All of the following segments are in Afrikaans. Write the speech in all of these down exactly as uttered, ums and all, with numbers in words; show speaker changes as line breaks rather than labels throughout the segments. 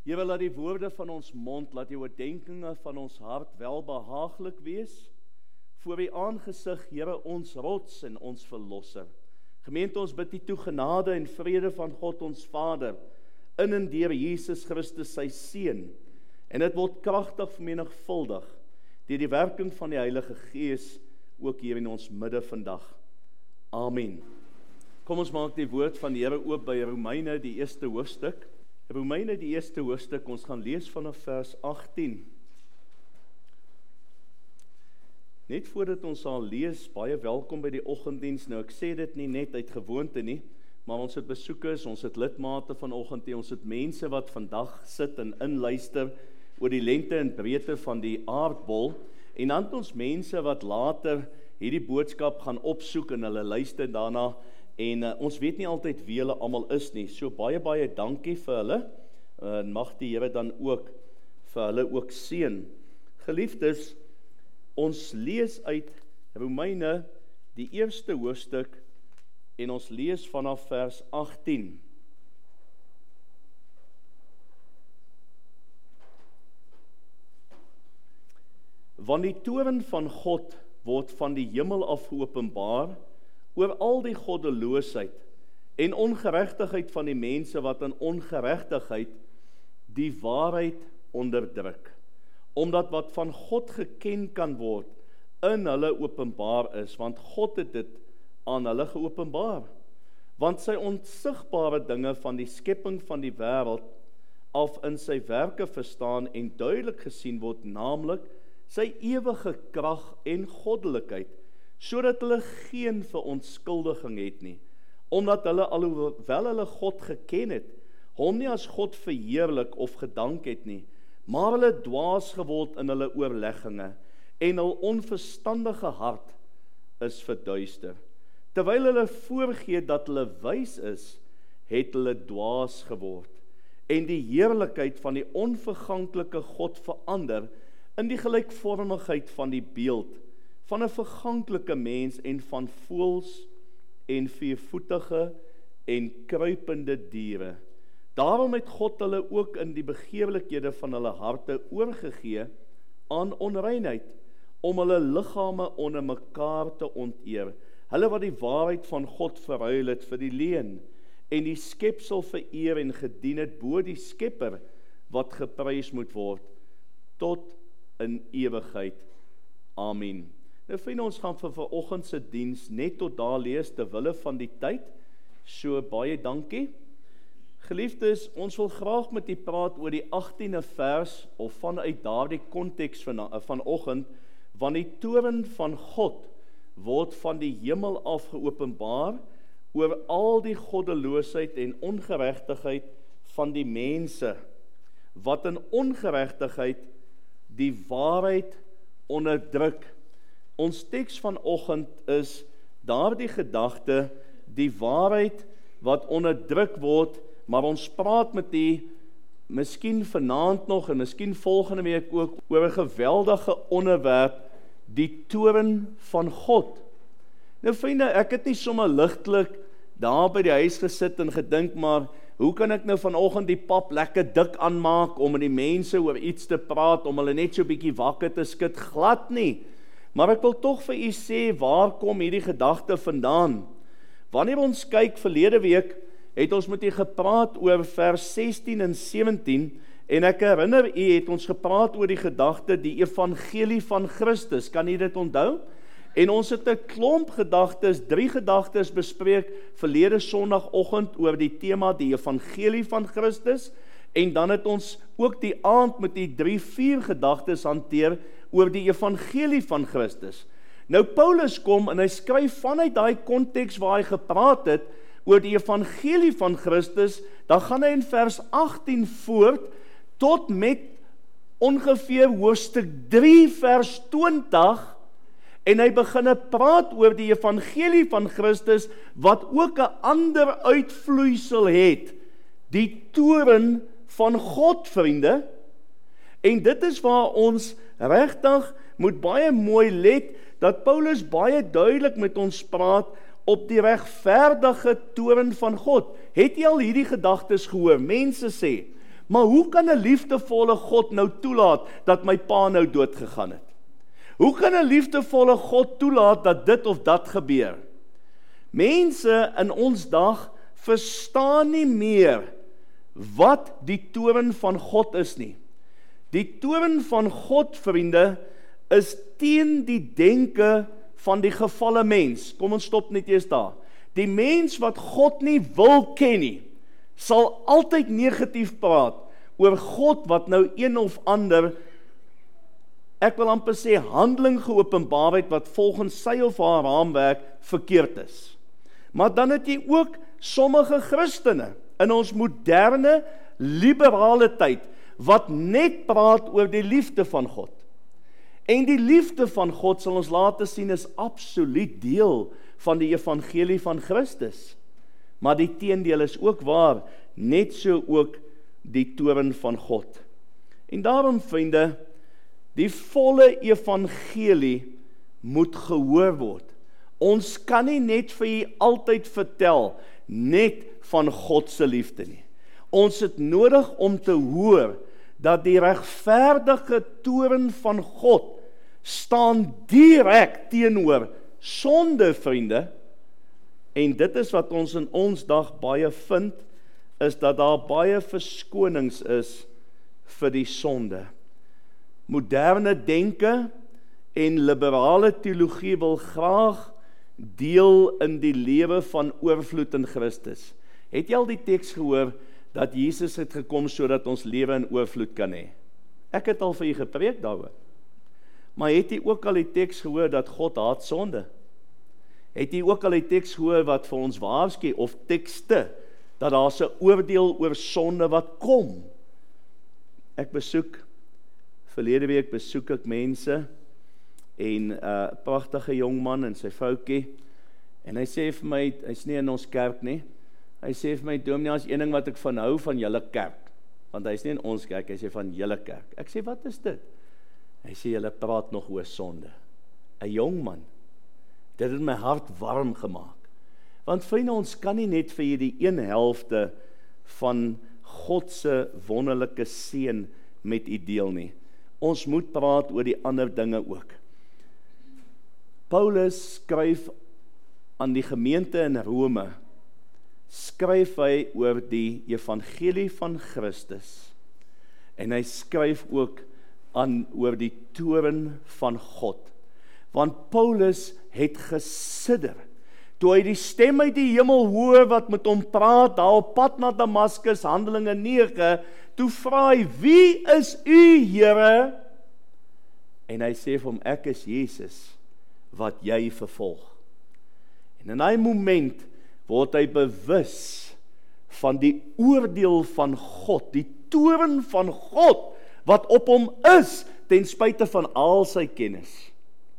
Here, laat die woorde van ons mond, laat die oordeenkinge van ons hart welbehaaglik wees, voor die aangesig, Here, ons rots en ons verlosser. Gemeente, ons bid die toe genade en vrede van God ons Vader, in en deur Jesus Christus sy Seun, en dit word kragtig vermenigvuldig, deur die werking van die Heilige Gees, ook hier in ons midde vandag. Amen. Kom ons maak die woord van die Here oop by Romeine, die eerste hoofstuk. Romeine, die eerste hoofstuk, ons gaan lees vanaf vers agttien. Net voordat ons sal lees, baie welkom by die oggenddiens. Nou, ek sê dit nie net uit gewoonte nie, maar ons het besoekers, ons het lidmate vanoggend, ons het mense wat vandag sit en inluister oor die lengte en breedte van die aardbol, en dan het ons mense wat later hierdie boodskap gaan opsoek en hulle luister daarna, en uh, ons weet nie altyd wie hulle almal is nie, so baie baie dankie vir hulle, en uh, mag die Here dan ook vir hulle ook seën. Geliefdes, ons lees uit Romeine, die eerste hoofstuk, en ons lees vanaf vers agttien. Want die toorn van God word van die hemel af geopenbaar oor al die goddeloosheid en ongeregtigheid van die mense wat in ongeregtigheid die waarheid onderdruk, omdat wat van God geken kan word in hulle openbaar is, want God het dit aan hulle geopenbaar, want sy onsigbare dinge van die skepping van die wêreld af in sy werke verstaan en duidelik gesien word, naamlik sy ewige krag en goddelikheid, sodat hulle geen verontskuldiging het nie, omdat hulle alhoewel hulle God geken het, hom nie as God verheerlik of gedank het nie, maar hulle dwaas geword in hulle oorlegginge, en hul onverstandige hart is verduister. Terwyl hulle voorgee dat hulle wys is, het hulle dwaas geword, en die heerlikheid van die onverganklike God verander, in die gelykvormigheid van die beeld, van 'n verganklike mens en van voëls en viervoetige en kruipende diere. Daarom het God hulle ook in die begeerlikhede van hulle harte oorgegee aan onreinheid, om hulle liggame onder mekaar te onteer, hulle wat die waarheid van God verruil het vir die leuen, en die skepsel vereer en gedien het bo die Skepper, wat geprys moet word, tot in ewigheid. Amen. Nou vriende, ons gaan vir vanoggend se diens net tot daar lees, ter wille van die tyd, so baie dankie. Geliefdes, ons wil graag met u praat oor die agtiende vers, of vanuit daardie konteks van vanoggend, want die toorn van God word van die hemel af geopenbaar oor al die goddeloosheid en ongeregtigheid van die mense, wat in ongeregtigheid die waarheid onderdruk. Ons teks vanoggend is daardie gedagte, die waarheid wat onderdruk word, maar ons praat met die, miskien vanaand nog, en miskien volgende week ook, oor 'n geweldige onderwerp, die toorn van God. Nou vriende, ek het nie sommer ligtelik daar by die huis gesit en gedink, maar hoe kan ek nou vanoggend die pap lekker dik aanmaak, om met die mense oor iets te praat, om hulle net so bietjie wakker te skud, glad nie. Maar ek wil tog vir u sê, waar kom hierdie gedagte vandaan? Wanneer ons kyk, verlede week, het ons met u gepraat oor vers sestien en sewentien, en ek herinner u, het ons gepraat oor die gedagte, die evangelie van Christus, kan u dit onthou? En ons het 'n klomp gedagtes, drie gedagtes bespreek, verlede Sondagoggend oor die tema, die evangelie van Christus, en dan het ons ook die aand met die drie, vier gedagtes hanteer, oor die evangelie van Christus. Nou Paulus kom, en hy skryf vanuit daai konteks waar hy gepraat het, oor die evangelie van Christus, dan gaan hy in vers agttien voort, tot met ongeveer hoofstuk drie vers twintig, en hy begin praat oor die evangelie van Christus, wat ook 'n ander uitvloeisel het, die toorn van God, vriende. En dit is waar ons regtig moet baie mooi let, dat Paulus baie duidelik met ons praat op die regverdige toorn van God. Het jy al hierdie gedagtes gehoor? Mense sê, Maar hoe kan 'n liefdevolle God nou toelaat dat my pa nou dood gegaan het? Hoe kan 'n liefdevolle God toelaat dat dit of dat gebeur? Mense in ons dag verstaan nie meer wat die toorn van God is nie. Die toorn van God, vriende, is teen die denke van die gefalle mens. Kom ons stop net eers daar. Die mens wat God nie wil ken nie, sal altyd negatief praat oor God wat nou een of ander, ek wil amper sê, handeling geopenbaar het wat volgens sy of haar raamwerk verkeerd is. Maar dan het jy ook sommige Christene in ons moderne, liberale tyd, wat net praat oor die liefde van God. En die liefde van God, sal ons later sien, is absoluut deel van die evangelie van Christus. Maar die teendeel is ook waar, net so ook die toorn van God. En daarom, vriende, die volle evangelie moet gehoor word. Ons kan nie net vir jy altyd vertel, net van God se liefde nie. Ons het nodig om te hoor, dat die regverdige toorn van God staan direk teenoor sonde, vriende. En dit is wat ons in ons dag baie vind, is dat daar baie verskonings is vir die sonde. Moderne denke en liberale teologie wil graag deel in die lewe van oorvloed in Christus. Het jy al die teks gehoor, dat Jesus het gekom sodat ons lewe in oorvloed kan hê? Ek het al vir jy gepreek daaroor. Maar het jy ook al die teks gehoor dat God haat sonde? Het jy ook al die teks gehoor wat vir ons waarsku, of tekste, dat daar 'n oordeel oor sonde wat kom? Ek besoek, verlede week besoek ek mense, en 'n uh, pragtige jong man en sy vroutjie, en hy sê vir my, hy's nie in ons kerk nie, hy sê vir my, dominee, as een ding wat ek van hou van julle kerk, want hy's nie in ons kerk, hy sê van julle kerk. Ek sê, wat is dit? Hy sê, julle praat nog oor sonde. 'n Jong man, dit het my hart warm gemaak. Want vriende, ons kan nie net vir jy die een helfte van God se wonderlike seën met u deel nie. Ons moet praat oor die ander dinge ook. Paulus skryf aan die gemeente in Rome, skryf hy oor die evangelie van Christus, en hy skryf ook aan oor die toorn van God, want Paulus het gesidder, toe hy die stem uit die hemel hoor, wat met hom praat, daar op pad na Damaskus, Handelinge nege, toe vra hy, wie is u, Here? En hy sê vir hom, ek is Jesus, wat jy vervolg. En in daai moment, word hy bewus van die oordeel van God, die toorn van God, wat op hom is, ten spyte van al sy kennis.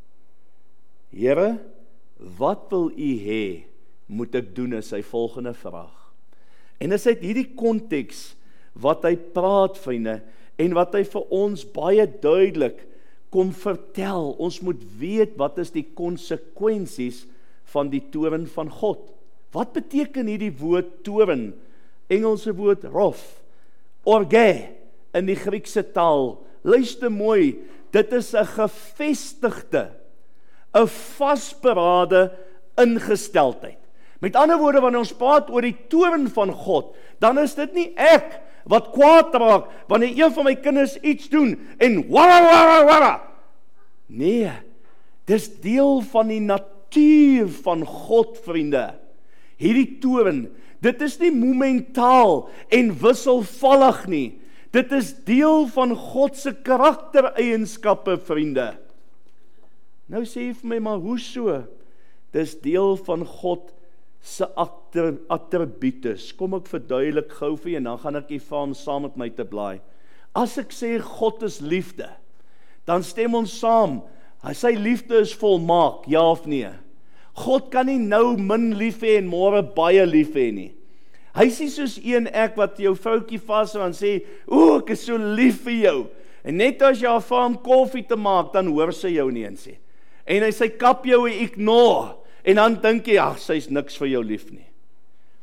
Here, wat wil u hê, moet ek doen, is sy volgende vraag. En is uit hierdie konteks, wat hy praat, vriende, en wat hy vir ons baie duidelik kom vertel, ons moet weet, wat is die konsekwensies van die toorn van God. Wat beteken hierdie woord toorn? Engelse woord rof, orge, in die Griekse taal. Luister mooi, dit is 'n gevestigde, 'n vasberade ingesteldheid. Met ander woorde, wanneer ons praat oor die toorn van God, dan is dit nie ek wat kwaad raak, wanneer een van my kinders iets doen, en wara, wara, wara. Nee, dis deel van die natuur van God, vriende. Hierdie toorn, dit is nie momentaal en wisselvallig nie. Dit is deel van God se karaktereienskappe, vriende. Nou sê jy vir my, maar hoe so? Dis deel van God se attributes. Kom ek verduidelik gou vir jy, en dan gaan ek jy vra om saam met my te blaai. As ek sê God is liefde, dan stem ons saam, sy liefde is volmaak, ja of nee? God kan nie nou min lief hê en môre baie lief hê nie. Hy sê soos een ek wat jou vroutjie vashou en sê, o, ek is so lief vir jou. En net as jy haar vra om koffie te maak, dan hoor sy jou nie en sê. En hy sy kap jou en ignore. En dan dink jy, ag, sy is niks vir jou lief nie.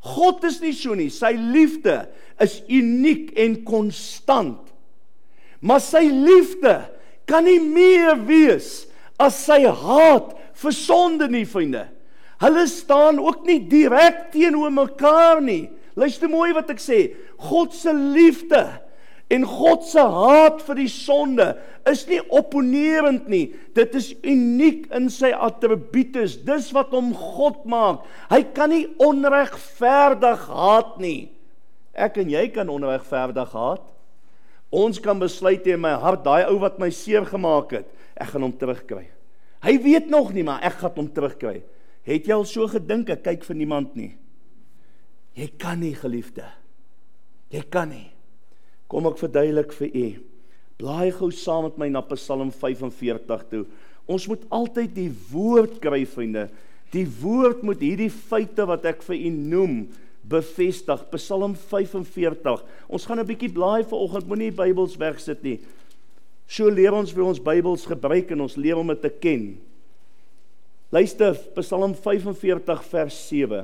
God is nie so nie, sy liefde is uniek en konstant. Maar sy liefde kan nie meer wees as sy haat vir sonde nie, vriende. Hulle staan ook nie direk teenoor mekaar nie. Luister mooi wat ek sê, God se liefde en God se haat vir die sonde is nie opponerend nie. Dit is uniek in sy attributes. Dis wat hom God maak. Hy kan nie onregverdig haat nie. Ek en jy kan onregverdig haat. Ons kan besluit in my hart, daai ou wat my seer gemaak het, ek gaan hom terugkry. Hy weet nog nie, maar ek gaan hom terugkry. Het jy al so gedink, ek kyk vir niemand nie? Jy kan nie, geliefde. Jy kan nie. Kom ek verduidelik vir u. Blaai gou saam met my na Psalm vyf en veertig toe. Ons moet altyd die woord kry, vriende. Die woord moet hierdie feite wat ek vir u noem, bevestig. Psalm vyf en veertig. Ons gaan 'n bietjie blaai vanoggend, moenie Bybels wegsit nie. So leer ons vir ons Bybels gebruik en ons leer om dit te ken. Luister, Psalm vyf en veertig vers sewe.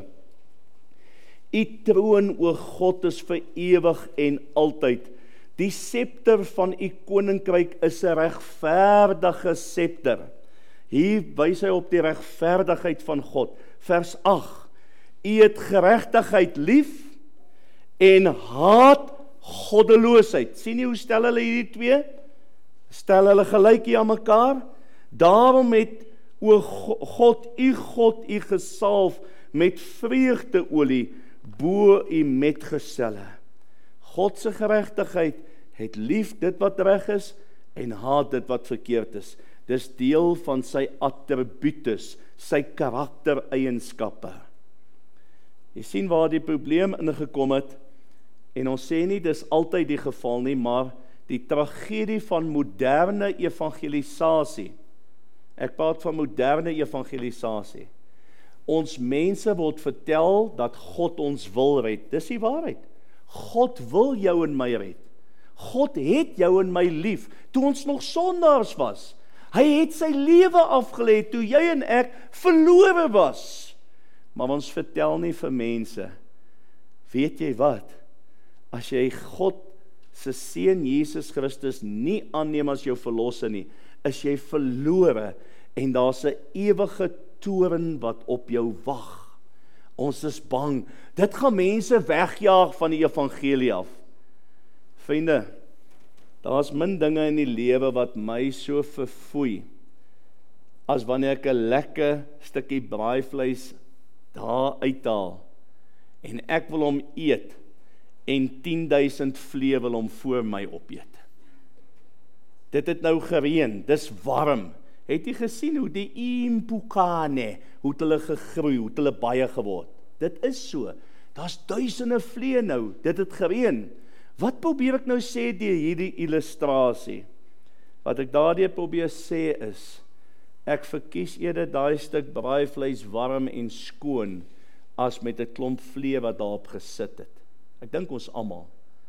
U troon, o God, is vir ewig en altyd. Die scepter van u koninkryk is 'n regverdige scepter. Hier wys hy op die regverdigheid van God. Vers agt. U het geregtigheid lief en haat goddeloosheid. Sien jy hoe stel hulle hierdie twee? Stel hulle gelyk hier aan mekaar? Daarom het o God, u God, u gesalf met vreugdeolie bo u metgeselle. God se geregtigheid het lief dit wat reg is en haat dit wat verkeerd is. Dis deel van sy attributes, sy karaktereienskappe. Jy sien waar die probleem ingekom het, en ons sê nie dis altyd die geval nie, maar die tragedie van moderne evangelisasie. Ek praat van moderne evangelisasie. Ons mense word vertel dat God ons wil red. Dis die waarheid. God wil jou en my red. God het jou en my lief, toe ons nog sondaars was. Hy het sy lewe afgelê, toe jy en ek verlore was. Maar ons vertel nie vir mense. Weet jy wat? As jy God se seun Jesus Christus nie aanneem as jou verlosser nie, is jy verlore en daar's 'n ewige toorn wat op jou wag. Ons is bang. Dit gaan mense wegjaag van die evangelie af. Vriende, daar's min dinge in die lewe wat my so verfoei as wanneer ek 'n lekker stukkie braaivleis daar uithaal en ek wil hom eet en tien duisend vlee wil hom voor my opeet. Dit het nou gereën, dis warm. Het jy gesien hoe die impukane, hoe het hulle gegroei, hoe het hulle baie geword? Dit is so. Daar's duisende vlee nou, dit het gereën. Wat probeer ek nou sê deur hierdie illustrasie? Wat ek daardeur probeer sê is, ek verkies eerder daai stuk braaivleis warm en skoon, as met 'n klomp vlee wat daarop gesit het. Ek dink ons almal.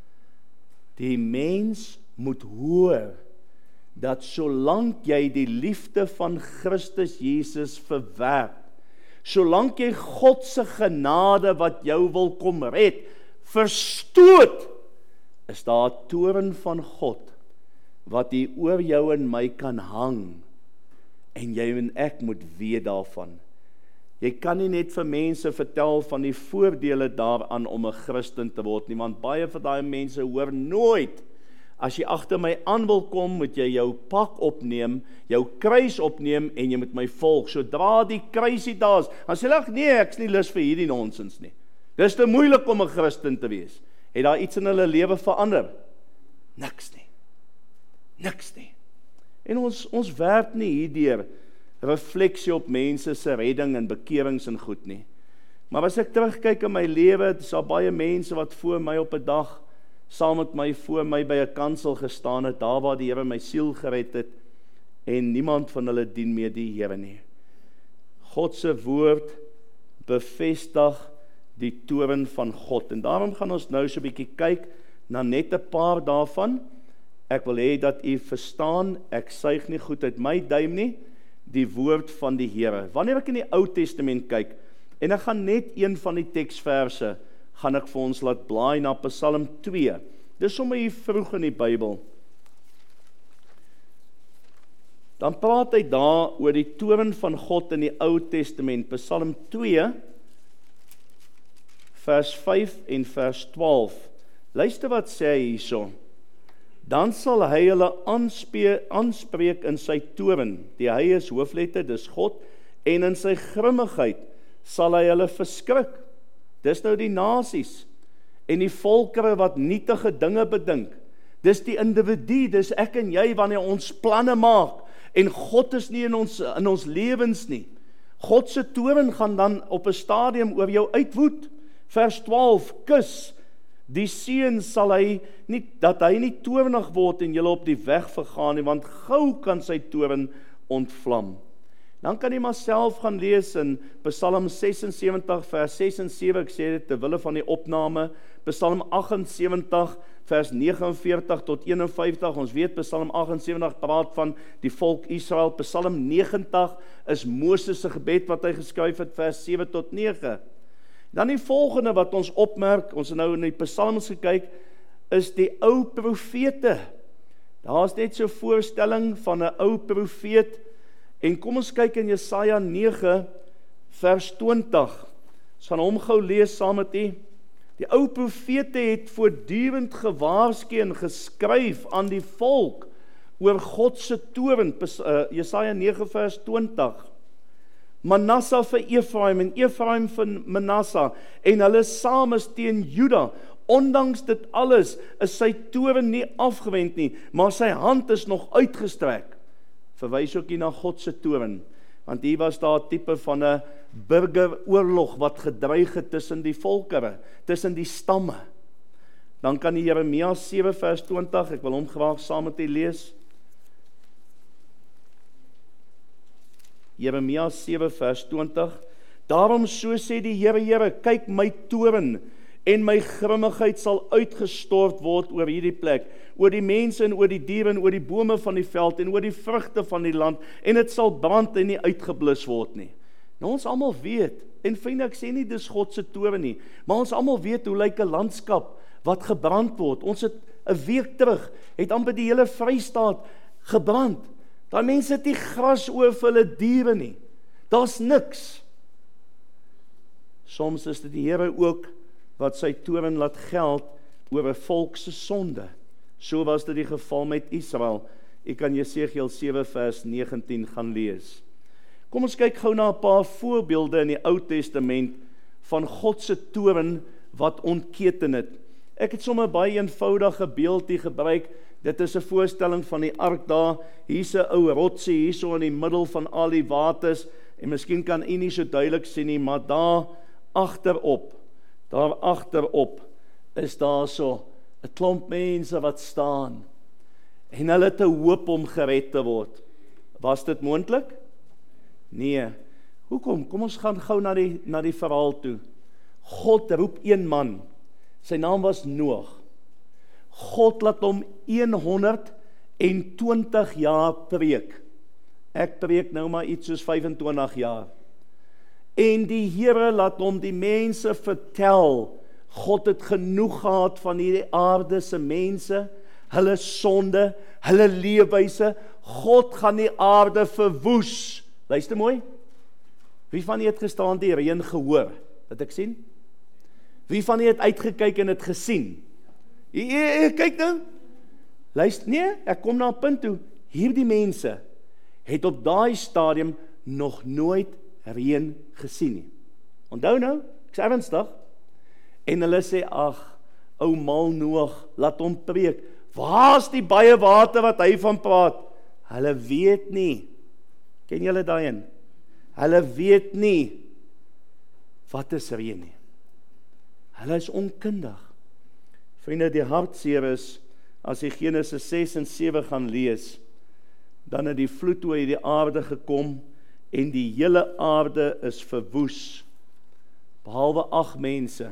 Die mens moet hoor, dat solank jy die liefde van Christus Jesus verwerp, solank jy God se genade wat jou wil kom red, verstoot, is daar 'n toorn van God, wat hier oor jou en my kan hang, en jy en ek moet weet daarvan. Jy kan nie net vir mense vertel van die voordele daaraan om 'n Christen te word nie, want baie van daai mense hoor nooit. As jy agter my aan wil kom, moet jy jou pak opneem, jou kruis opneem en jy moet my volg. Sodra die kruisie daar is, dan sê ek, nee, ek's nie lus vir hierdie nonsens nie. Dis te moeilik om 'n Christen te wees. Het daar iets in hulle lewe verander? Niks nie. Niks nie. En ons, ons werk nie hierdeur refleksie op mense se redding en bekerings en goed nie. Maar as ek terugkyk in my lewe, dis daar baie mense wat voor my op 'n dag saam met my voor my by 'n kansel gestaan het, daar waar die Here my siel gered het, en niemand van hulle dien meer die Here nie. God se woord bevestig die toorn van God, en daarom gaan ons nou so 'n bietjie kyk na net 'n paar daarvan. Ek wil hê dat u verstaan, ek suig nie goed uit my duim nie, die woord van die Here. Wanneer ek in die Ou Testament kyk, en ek gaan net een van die teksverse gaan ek vir ons laat blaai na Psalm twee. Dis sommer hier vroeg in die Bybel. Dan praat hy daar oor die toorn van God in die Ou Testament, Psalm twee, vers vyf en vers twaalf. Luister wat sê hy hierso. Dan sal hy hulle aanspe, aanspreek in sy toorn, die hy is hoofletter, dis God, en in sy grimmigheid sal hy hulle verskrik. Dis nou die nasies, en die volkere wat nietige dinge bedink. Dis die individu, dis ek en jy, wanneer ons planne maak, en God is nie in ons, in ons lewens nie. God se toorn gaan dan op 'n stadium oor jou uitwoed. Vers twaalf, kus, die seun sal hy nie, dat hy nie toornig word en julle op die weg vergaan nie, want gou kan sy toorn ontvlam. Dan kan jy maar self gaan lees in Psalm ses en sewentig vers ses en sewe, ek sê dit terwille van die opname, Psalm agt en sewentig vers nege en veertig tot een en vyftig, ons weet Psalm agt en sewentig praat van die volk Israel, Psalm negentig is Moses se gebed wat hy geskryf het, vers sewe tot nege. Dan die volgende wat ons opmerk, ons het nou in die psalms gekyk, is die ou profete. Daar is net so 'n voorstelling van 'n ou profeet, en kom ons kyk in Jesaja nege, vers twintig. Ons gaan hom gou lees saam met u. Die ou profete het voortdurend gewaarsku en geskryf aan die volk oor God se toorn, Jesaja nege vers twintig. Manasse vir Efraim en Efraim vir Manasse, en hulle saam is teen Juda. Ondanks dit alles is sy toorn nie afgewend nie, maar sy hand is nog uitgestrek. Verwys ook hier na God se toorn, want hier was daar 'n tipe van 'n burgeroorlog wat gedreig het tussen die volkere, tussen die stamme. Dan kan die Jeremia sewe vers twintig, ek wil hom graag saam met u lees. Jeremia sewe vers twintig. Daarom so sê die Here, Here, kyk my toorn en my grimmigheid sal uitgestort word oor hierdie plek, oor die mense en oor die diere en oor die bome van die veld en oor die vrugte van die land, en dit sal brand en nie uitgeblus word nie. Nou ons almal weet, en vriende, ek sê nie dis God se toorn nie, maar ons almal weet hoe lyk 'n landskap wat gebrand word. Ons het 'n week terug, het amper die hele Vrystaat gebrand. Daai mense het nie gras oor vir hulle diere nie. Daar's niks. Soms is dit die Here ook wat sy toorn laat geld oor 'n volk se sonde. So was dit die geval met Israel. Ek kan Jesegiel sewe vers negentien gaan lees. Kom ons kyk gou na 'n paar voorbeelde in die Ou Testament van God se toorn wat ontketen het. Ek het sommer baie eenvoudige beeld hier gebruik. Dit is 'n voorstelling van die ark daar. Hier's 'n ou rotsie hierso in die middel van al die waters, en miskien kan u nie so duidelik sien nie, maar daar agterop, daar agterop is daar so 'n klomp mense wat staan, en hulle het 'n hoop om gered te word. Was dit moontlik? Nee. Hoekom? Kom ons gaan gou na die, na die verhaal toe. God roep een man, sy naam was Noag. God laat hom honderd en twintig jaar preek. Ek preek nou maar iets soos vyfentwintig jaar. En die Here laat hom die mense vertel, God het genoeg gehad van hierdie aarde se mense, hulle sonde, hulle leefwyse. God gaan die aarde verwoes. Luister mooi. Wie van julle het gestaan die reën gehoor? Het ek sien? Wie van julle het uitgekyk en het gesien? E, e, e, kyk nou. Luister, nee, ek kom na 'n punt toe. Hierdie mense het op daai stadium nog nooit reën gesien nie. Onthou nou, ek sê ernstig. En hulle sê, ag, ou mal Noag, laat hom preek. Waar's die baie water wat hy van praat? Hulle weet nie. Ken julle daai een? Hulle weet nie wat is reën nie. Hulle is onkundig. Vriende, die hartseer is, as jy Genesis ses en sewe gaan lees, dan het die vloed oor die aarde gekom, en die hele aarde is verwoes, behalwe ag mense.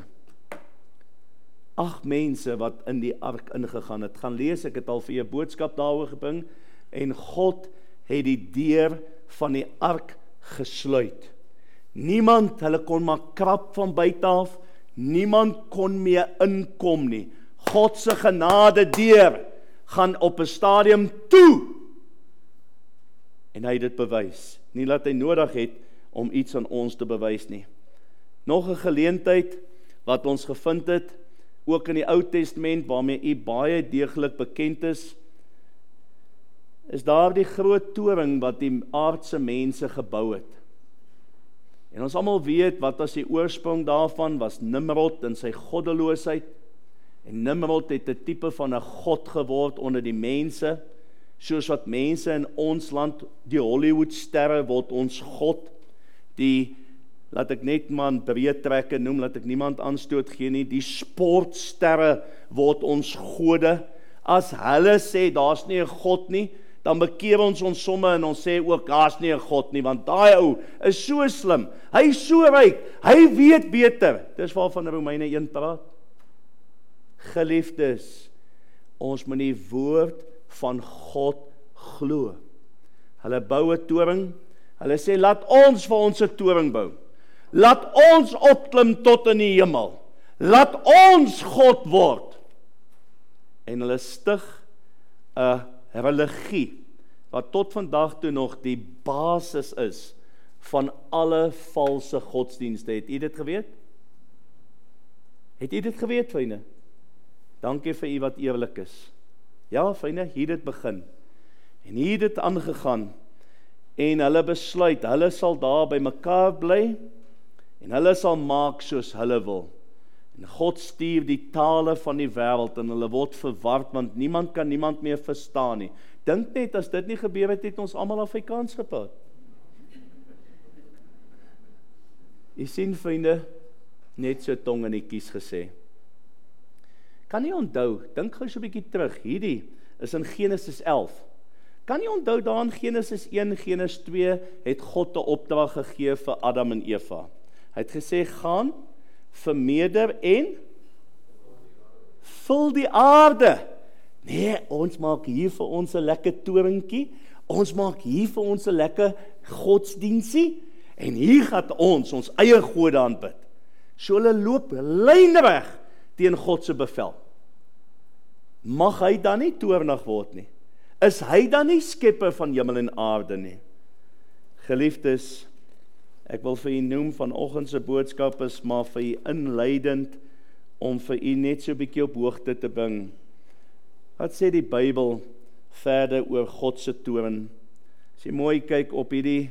Ag mense wat in die ark ingegaan het. Gaan lees, ek het al vir jou boodskap daaroor gebring, en God het die deur van die ark gesluit. Niemand, hulle kon maar krap van buite af, Niemand kon meer inkom nie. God se genade deur gaan op 'n stadium toe. En hy het dit bewys. Nie dat hy nodig het om iets aan ons te bewys nie. Nog 'n geleentheid wat ons gevind het, ook in die Ou Testament, waarmee u baie deeglik bekend is, is daar die groot toring wat die aardse mense gebou het. En ons almal weet, wat as die oorsprong daarvan was Nimrod en sy goddeloosheid. En Nimrod het 'n tipe van 'n god geword onder die mense, soos wat mense in ons land, die Hollywoodsterre word ons god, die, laat ek net man breedtrekke noem, laat ek niemand aanstoot gee nie, die sportsterre word ons gode. As hulle sê, daar's nie 'n god nie, dan bekeer ons ons somme en ons sê ook, daar's nie 'n god nie, want daai ou is so slim, hy is so ryk, hy weet beter. Dis waarvan Romeine een praat. Geliefdes, ons moet die woord van God glo. Hulle bou 'n toring, hulle sê, laat ons vir ons 'n toring bou. Laat ons opklim tot in die hemel. Laat ons God word. En hulle stig 'n religie, wat tot vandag toe nog die basis is van alle valse godsdienste. Het u dit geweet? Het u dit geweet, vriende? Dankie vir u wat eerlik is. Ja, vriende, hier dit begin. En hier dit aangegaan. En hulle besluit, hulle sal daar by mekaar bly, en hulle sal maak soos hulle wil. En God stuur die tale van die wêreld, en hulle word verward, want niemand kan niemand meer verstaan nie. Dink net, as dit nie gebeur het, het ons almal Afrikaans gepraat. Jy sien, vriende, net so tong in die kies gesê. Kan nie onthou, dink gou so 'n bietjie terug, hierdie is in Genesis elf. Kan nie onthou, daar in Genesis een, Genesis twee, het God 'n opdrag gegee vir Adam en Eva. Hy het gesê, gaan, vermeerder en vul die aarde. Nee, ons maak hier vir ons 'n lekker toringkie, ons maak hier vir ons 'n lekker godsdiensie, en hier gaan ons ons eie gode aanbid. So hulle loop lynreg teen God se bevel. Mag hy dan nie toornig word nie? Is hy dan nie skepper van hemel en aarde nie? Geliefdes, ek wil vir u noem, vanoggend se boodskap is maar vir u inleidend, om vir u net so 'n bietjie op hoogte te bring. Wat sê die Bybel verder oor God se toorn? As jy mooi kyk op hierdie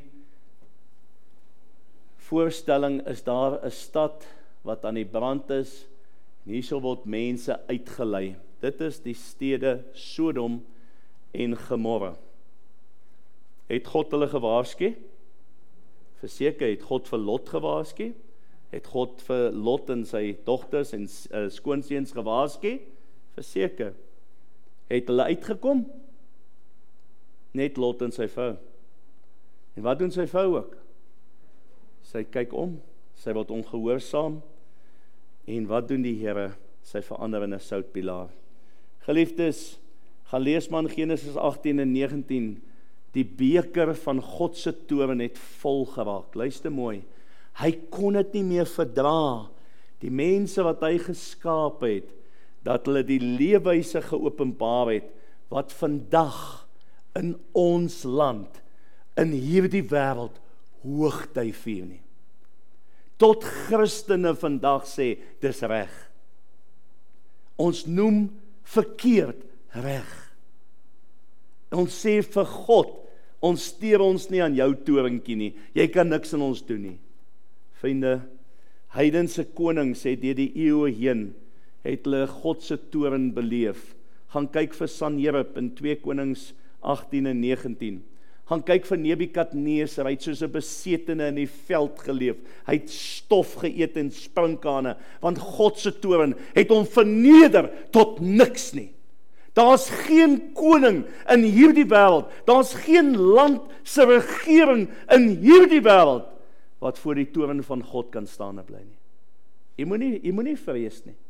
voorstelling, is daar 'n stad wat aan die brand is, en hierso word mense uitgelei. Dit is die stede Sodom en Gomorra. Het God hulle gewaarsku? Verseker, het God vir Lot gewaarsku? Het God vir Lot en sy dogters en uh, skoonseuns gewaarsku? Verseker. Het hulle uitgekom? Net Lot en sy vrou. En wat doen sy vrou ook? Sy kyk om, sy word ongehoorsaam, en wat doen die Here? Sy verander in 'n soutpilaar. Geliefdes, gaan lees maar in Genesis agttien en negentien, die beker van God se toorn het vol geraak. Luister mooi, hy kon dit nie meer verdra, die mense wat hy geskaap het, dat hulle die leefwyse geopenbaar het, wat vandag in ons land, in hierdie wêreld, hoogtyd vier nie. Tot Christene vandag sê, dis reg. Ons noem verkeerd reg. Ons sê vir God, ons steur ons nie aan jou toringkie nie, jy kan niks aan ons doen nie. Vriende, heidense konings het deur die eeue heen, het hulle God se toorn beleef. Gaan kyk vir Sanherib in twee Konings agttien en negentien. Gaan kyk vir Nebukadneser, hy het soos 'n besetene in die veld geleef. Hy het stof geëet en sprinkane, want God se toorn het hom verneder tot niks nie. Daar's geen koning in hierdie wêreld, daar's geen land se regering in hierdie wêreld wat voor die toorn van God kan staan en bly nie. Jy moenie, jy moenie vrees nie.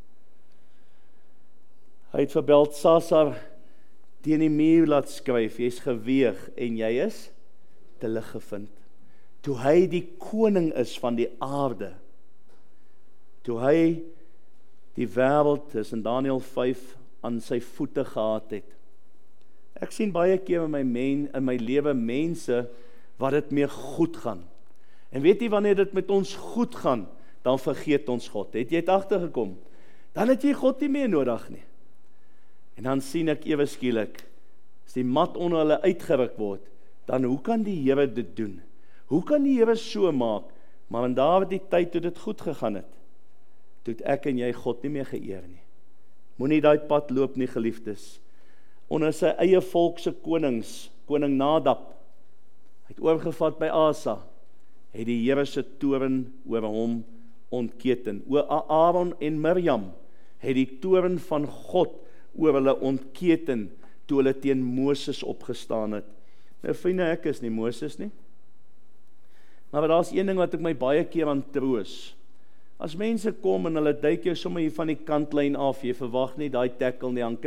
Hy het vir Beltsasar teen die muur laat skryf, jy is geweeg en jy is te lig gevind. Toe hy die koning is van die aarde, toe hy die wêreld, dis in Daniël vyf, aan sy voete gehad het. Ek sien baie keer in my, men, in my lewe mense wat dit mee goed gaan. En weet jy, wanneer dit met ons goed gaan, dan vergeet ons God. Het jy het agtergekom? Dan het jy God nie meer nodig nie. En dan sien ek ewe skielik, as die mat onder hulle uitgeruk word, dan hoe kan die Here dit doen? Hoe kan die Here so maak? Maar in daar die tyd toe dit goed gegaan het, toe het ek en jy God nie meer geëer nie. Moenie daai pad loop nie, geliefdes. Onder sy eie volk se konings, koning Nadab, het oorgevat by Asa, het die Here se toorn oor hom ontketen. Oor Aaron en Mirjam het die toorn van God oor hulle ontketen, toe hulle teen Moses opgestaan het. Nou vriende, ek is nie Moses nie. Maar daar is een ding wat ek my baie keer aan troos. As mense kom en hulle duik jou sommer hier van die kantlyn af, jy verwag nie daai tackle nie,